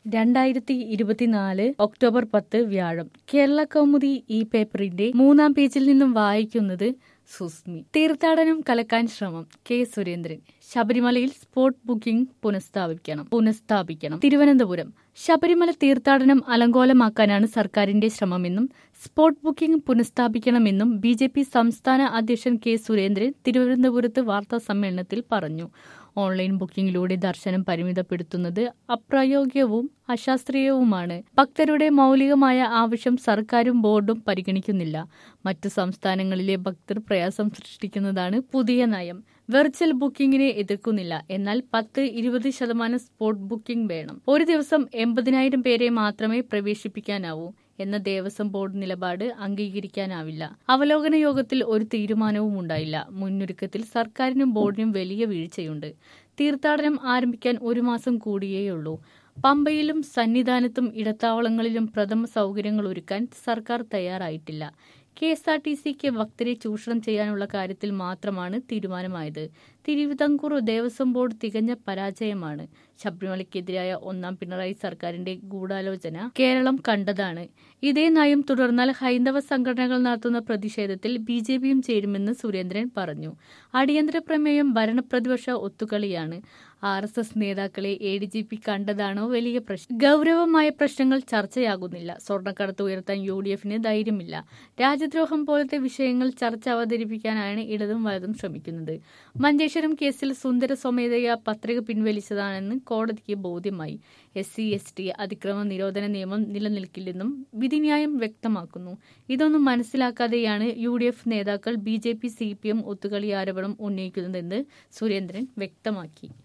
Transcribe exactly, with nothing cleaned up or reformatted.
രണ്ടായിരത്തി ഇരുപത്തിനാല് ഒക്ടോബർ പത്ത് വ്യാഴം. കേരള കൗമുദി ഈ പേപ്പറിന്റെ മൂന്നാം പേജിൽ നിന്നും വായിക്കുന്നത് സുസ്മി. തീർത്ഥാടനം കലക്കാൻ ശ്രമം. കെ സുരേന്ദ്രൻ. ശബരിമലയിൽ സ്പോട്ട് ബുക്കിംഗ് പുനഃസ്ഥാപിക്കണം പുനഃസ്ഥാപിക്കണം തിരുവനന്തപുരം. ശബരിമല തീർത്ഥാടനം അലങ്കോലമാക്കാനാണ് സർക്കാരിന്റെ ശ്രമമെന്നും സ്പോട്ട് ബുക്കിംഗ് പുനഃസ്ഥാപിക്കണമെന്നും ബി ജെ പി സംസ്ഥാന അധ്യക്ഷൻ കെ സുരേന്ദ്രൻ തിരുവനന്തപുരത്ത് വാർത്താ സമ്മേളനത്തിൽ പറഞ്ഞു. ഓൺലൈൻ ബുക്കിംഗിലൂടെ ദർശനം പരിമിതപ്പെടുത്തുന്നത് അപ്രായോഗികവും അശാസ്ത്രീയവുമാണ്. ഭക്തരുടെ മൗലികമായ ആവശ്യം സർക്കാരും ബോർഡും പരിഗണിക്കുന്നില്ല. മറ്റു സംസ്ഥാനങ്ങളിലെ ഭക്തർ പ്രയാസം സൃഷ്ടിക്കുന്നതാണ് പുതിയ നയം. വെർച്വൽ ബുക്കിംഗിനെ എതിർക്കുന്നില്ല. എന്നാൽ പത്ത് ഇരുപത് ശതമാനം സ്പോട്ട് ബുക്കിംഗ് വേണം. ഒരു ദിവസം എൺപതിനായിരം പേരെ മാത്രമേ പ്രവേശിപ്പിക്കാനാവൂ എന്ന ദേവസ്വം ബോർഡ് നിലപാട് അംഗീകരിക്കാനാവില്ല. അവലോകന യോഗത്തിൽ ഒരു തീരുമാനവും ഉണ്ടായില്ല. മുന്നൊരുക്കത്തിൽ സർക്കാരിനും ബോർഡിനും വലിയ വീഴ്ചയുണ്ട്. തീർത്ഥാടനം ആരംഭിക്കാൻ ഒരു മാസം കൂടിയേയുള്ളൂ. പമ്പയിലും സന്നിധാനത്തും ഇടത്താവളങ്ങളിലും പ്രഥമ സൗകര്യങ്ങൾ ഒരുക്കാൻ സർക്കാർ തയ്യാറായിട്ടില്ല. കെ എസ് ആർ ടി സിക്ക് ഭക്തരെ ചൂഷണം ചെയ്യാനുള്ള കാര്യത്തിൽ മാത്രമാണ് തീരുമാനമായത്. തിരുവിതാംകൂർ ദേവസ്വം ബോർഡ് തികഞ്ഞ പരാജയമാണ്. ശബരിമലയ്ക്കെതിരായ ഒന്നാം പിണറായി സർക്കാരിന്റെ ഗൂഢാലോചന കേരളം കണ്ടതാണ്. ഇതേ നയം തുടർന്നാൽ ഹൈന്ദവ സംഘടനകൾ നടത്തുന്ന പ്രതിഷേധത്തിൽ ബി ജെ പിയും ചേരുമെന്ന് സുരേന്ദ്രൻ പറഞ്ഞു. അടിയന്തര പ്രമേയം ഭരണപ്രതിപക്ഷ ഒത്തുകളിയാണ്. ആർ എസ് എസ് നേതാക്കളെ എ ഡി ജി പി കണ്ടതാണോ വലിയ പ്രശ്നം? ഗൗരവമായ പ്രശ്നങ്ങൾ ചർച്ചയാകുന്നില്ല. സ്വർണ്ണക്കടത്ത് ഉയർത്താൻ യു ഡി എഫിന് ധൈര്യമില്ല. രാജ്യദ്രോഹം പോലത്തെ വിഷയങ്ങൾ ചർച്ച അവതരിപ്പിക്കാനാണ് ഇടതും വലതും ശ്രമിക്കുന്നത്. മഞ്ചേശ്വരം കേസിൽ സുന്ദര സ്വമേധയാ പത്രിക പിൻവലിച്ചതാണെന്ന് കോടതിക്ക് ബോധ്യമായി. എസ് സി എസ് ടി അതിക്രമ നിരോധന നിയമം നിലനിൽക്കില്ലെന്നും വിധിന്യായം വ്യക്തമാക്കുന്നു. ഇതൊന്നും മനസ്സിലാക്കാതെയാണ് യു ഡി എഫ് നേതാക്കൾ B J P C P M ഒത്തുകളി ആരോപണം ഉന്നയിക്കുന്നതെന്ന് സുരേന്ദ്രൻ വ്യക്തമാക്കി.